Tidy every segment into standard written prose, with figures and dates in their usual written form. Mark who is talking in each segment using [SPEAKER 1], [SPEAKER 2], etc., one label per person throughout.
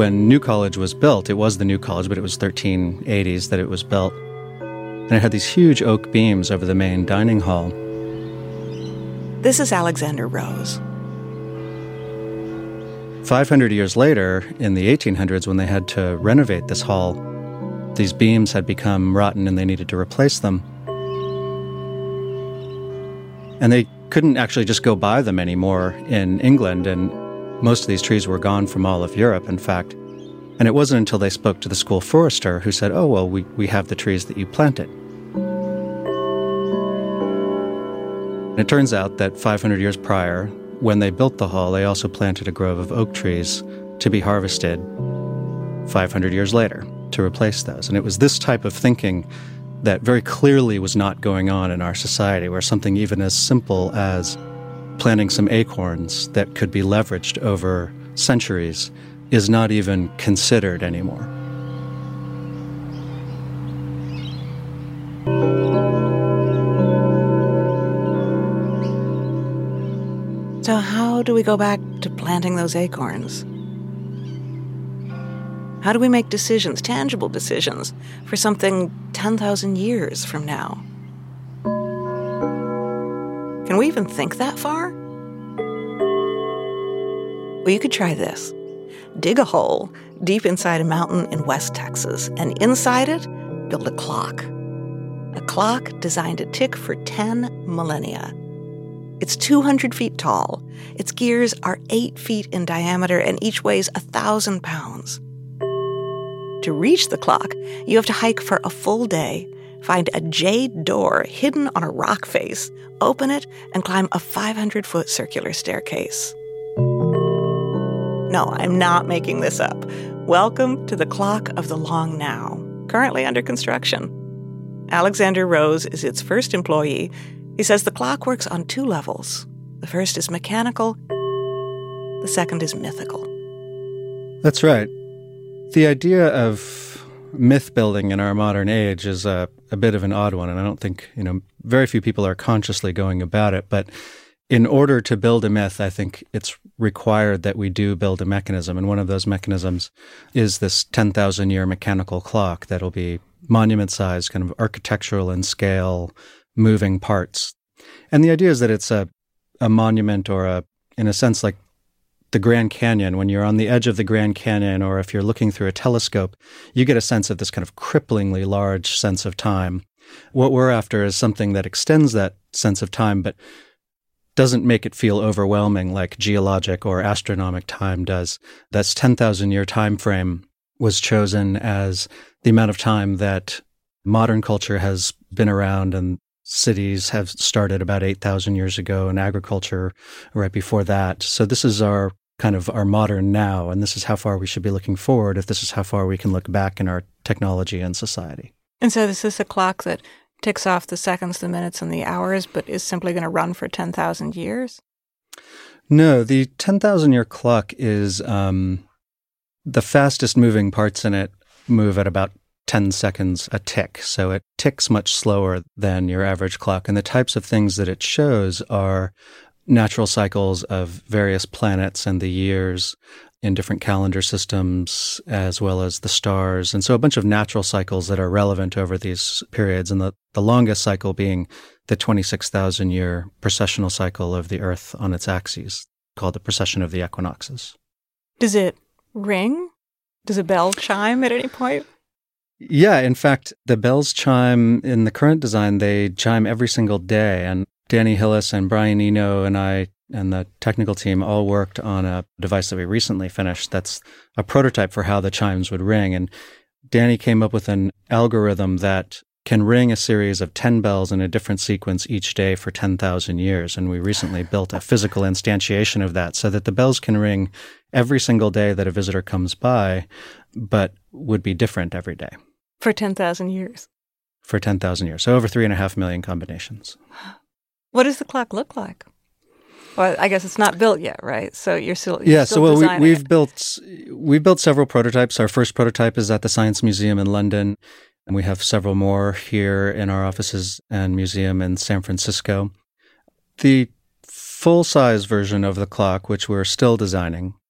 [SPEAKER 1] when New College was built, it was the New College, but it was 1380s that it was built. And it had these huge oak beams over the main dining hall.
[SPEAKER 2] This is Alexander Rose.
[SPEAKER 1] 500 years later, in the 1800s, when they had to renovate this hall, these beams had become rotten and they needed to replace them. And they couldn't actually just go buy them anymore in England, and most of these trees were gone from all of Europe, in fact. And it wasn't until they spoke to the school forester who said, oh, well, we have the trees that you planted. And it turns out that 500 years prior, when they built the hall, they also planted a grove of oak trees to be harvested 500 years later to replace those. And it was this type of thinking that very clearly was not going on in our society, where something even as simple as planting some acorns that could be leveraged over centuries is not even considered anymore.
[SPEAKER 2] So how do we go back to planting those acorns? How do we make decisions, tangible decisions, for something 10,000 years from now? Can we even think that far? Well, you could try this. Dig a hole deep inside a mountain in West Texas, and inside it, build a clock. A clock designed to tick for 10 millennia. It's 200 feet tall. Its gears are 8 feet in diameter, and each weighs 1,000 pounds. To reach the clock, you have to hike for a full day, find a jade door hidden on a rock face, open it, and climb a 500-foot circular staircase. No, I'm not making this up. Welcome to the Clock of the Long Now, currently under construction. Alexander Rose is its first employee. He says the clock works on 2 levels. The first is mechanical, the second is mythical.
[SPEAKER 1] That's right. The idea of myth building in our modern age is a bit of an odd one, and I don't think, very few people are consciously going about it. But in order to build a myth, I think it's required that we do build a mechanism. And one of those mechanisms is this 10,000-year mechanical clock that'll be monument-sized, kind of architectural in scale, moving parts. And the idea is that it's a monument, or in a sense, like the Grand Canyon. When you're on the edge of the Grand Canyon, or if you're looking through a telescope, you get a sense of this kind of cripplingly large sense of time. What we're after is something that extends that sense of time, but doesn't make it feel overwhelming like geologic or astronomic time does. That's 10,000-year time frame was chosen as the amount of time that modern culture has been around, and cities have started about 8,000 years ago, and agriculture right before that. So this is our modern now, and this is how far we should be looking forward if this is how far we can look back in our technology and society.
[SPEAKER 2] And so is this a clock that ticks off the seconds, the minutes, and the hours, but is simply going to run for 10,000 years?
[SPEAKER 1] No, the 10,000-year clock is the fastest moving parts in it move at about 10 seconds a tick. So it ticks much slower than your average clock. And the types of things that it shows are natural cycles of various planets and the years in different calendar systems, as well as the stars. And so a bunch of natural cycles that are relevant over these periods. And the longest cycle being the 26,000-year precessional cycle of the Earth on its axes, called the precession of the equinoxes.
[SPEAKER 2] Does it ring? Does a bell chime at any point?
[SPEAKER 1] Yeah, in fact, the bells chime in the current design. They chime every single day. And Danny Hillis and Brian Eno and I and the technical team all worked on a device that we recently finished that's a prototype for how the chimes would ring. And Danny came up with an algorithm that can ring a series of 10 bells in a different sequence each day for 10,000 years. And we recently built a physical instantiation of that so that the bells can ring every single day that a visitor comes by, but would be different every day.
[SPEAKER 2] For 10,000 years.
[SPEAKER 1] For 10,000 years. So over 3.5 million combinations.
[SPEAKER 2] What does the clock look like? Well, I guess it's not built yet, right? So you're still
[SPEAKER 1] we've built several prototypes. Our first prototype is at the Science Museum in London, and we have several more here in our offices and museum in San Francisco. The full-size version of the clock, which we're still designing,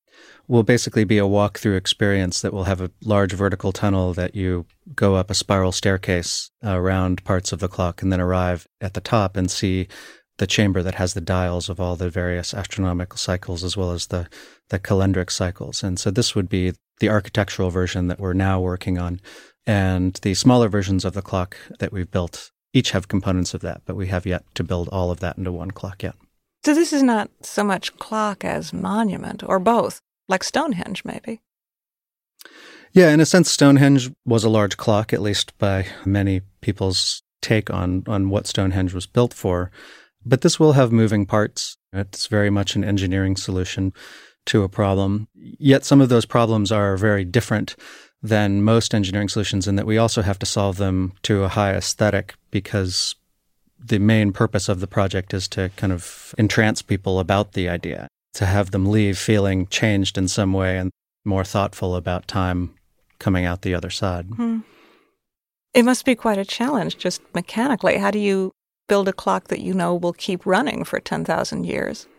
[SPEAKER 1] will basically be a walk-through experience that will have a large vertical tunnel that you go up a spiral staircase around parts of the clock and then arrive at the top and see the chamber that has the dials of all the various astronomical cycles as well as the calendric cycles. And so this would be the architectural version that we're now working on. And the smaller versions of the clock that we've built each have components of that, but we have yet to build all of that into one clock yet.
[SPEAKER 2] So this is not so much clock as monument, or both, like Stonehenge, maybe.
[SPEAKER 1] Yeah, in a sense, Stonehenge was a large clock, at least by many people's take on what Stonehenge was built for. But this will have moving parts. It's very much an engineering solution to a problem. Yet some of those problems are very different than most engineering solutions in that we also have to solve them to a high aesthetic, because the main purpose of the project is to kind of entrance people about the idea, to have them leave feeling changed in some way and more thoughtful about time coming out the other side.
[SPEAKER 2] It must be quite a challenge just mechanically. How do you build a clock that you know will keep running for 10,000 years?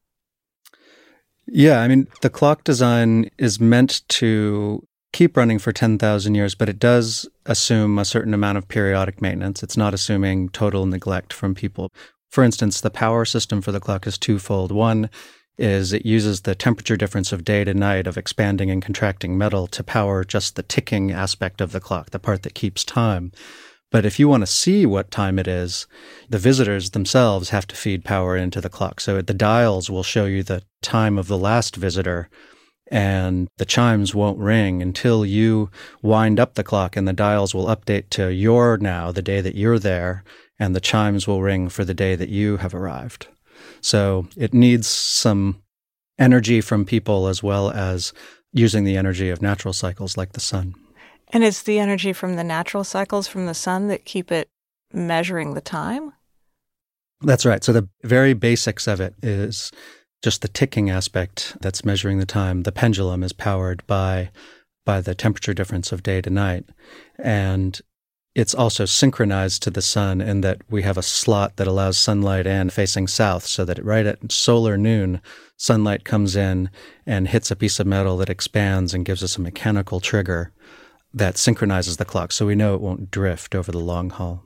[SPEAKER 1] Yeah, I mean, the clock design is meant to keep running for 10,000 years, but it does assume a certain amount of periodic maintenance. It's not assuming total neglect from people. For instance, the power system for the clock is twofold. One is it uses the temperature difference of day to night of expanding and contracting metal to power just the ticking aspect of the clock, the part that keeps time. But if you want to see what time it is, the visitors themselves have to feed power into the clock. So the dials will show you the time of the last visitor, and the chimes won't ring until you wind up the clock, and the dials will update to your now, the day that you're there, and the chimes will ring for the day that you have arrived. So it needs some energy from people as well as using the energy of natural cycles like the sun.
[SPEAKER 2] And it's the energy from the natural cycles from the sun that keep it measuring the time?
[SPEAKER 1] That's right. So the very basics of it is just the ticking aspect that's measuring the time. The pendulum is powered by the temperature difference of day to night. And it's also synchronized to the sun in that we have a slot that allows sunlight in facing south, so that right at solar noon, sunlight comes in and hits a piece of metal that expands and gives us a mechanical trigger that synchronizes the clock, so we know it won't drift over the long haul.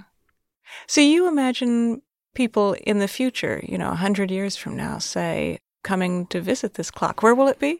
[SPEAKER 2] So you imagine people in the future, 100 years from now, say, coming to visit this clock. Where will it be?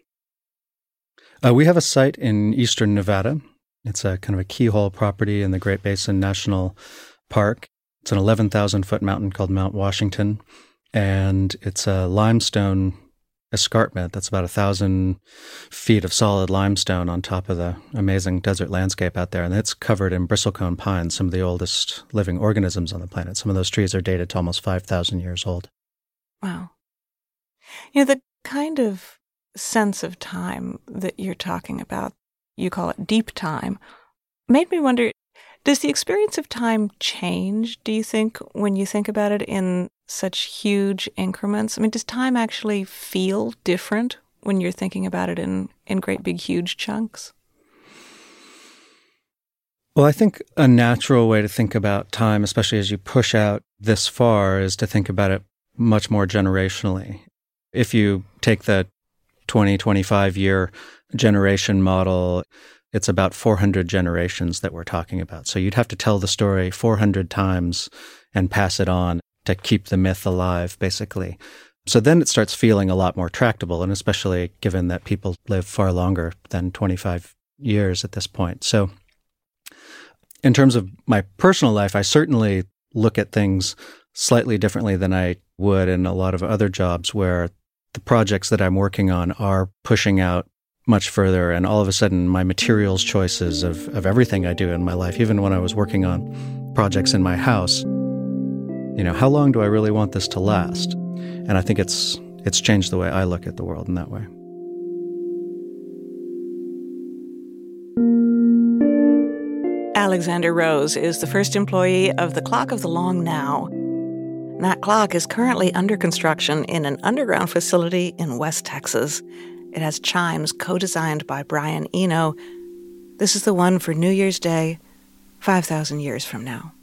[SPEAKER 1] We have a site in eastern Nevada. It's a kind of a keyhole property in the Great Basin National Park. It's an 11,000-foot mountain called Mount Washington, and it's a limestone escarpment that's about 1,000 feet of solid limestone on top of the amazing desert landscape out there. And it's covered in bristlecone pines, some of the oldest living organisms on the planet. Some of those trees are dated to almost 5,000 years old.
[SPEAKER 2] Wow. The kind of sense of time that you're talking about, you call it deep time, made me wonder, does the experience of time change, do you think, when you think about it in such huge increments? I mean, does time actually feel different when you're thinking about it in great big huge chunks?
[SPEAKER 1] Well, I think a natural way to think about time, especially as you push out this far, is to think about it much more generationally. If you take the 20, 25-year generation model, it's about 400 generations that we're talking about. So you'd have to tell the story 400 times and pass it on to keep the myth alive, basically. So then it starts feeling a lot more tractable, and especially given that people live far longer than 25 years at this point. So in terms of my personal life, I certainly look at things slightly differently than I would in a lot of other jobs where the projects that I'm working on are pushing out much further, and all of a sudden my materials choices of everything I do in my life, even when I was working on projects in my house, how long do I really want this to last? And I think it's changed the way I look at the world in that way.
[SPEAKER 2] Alexander Rose is the first employee of the Clock of the Long Now. That clock is currently under construction in an underground facility in West Texas. It has chimes co-designed by Brian Eno. This is the one for New Year's Day, 5,000 years from now.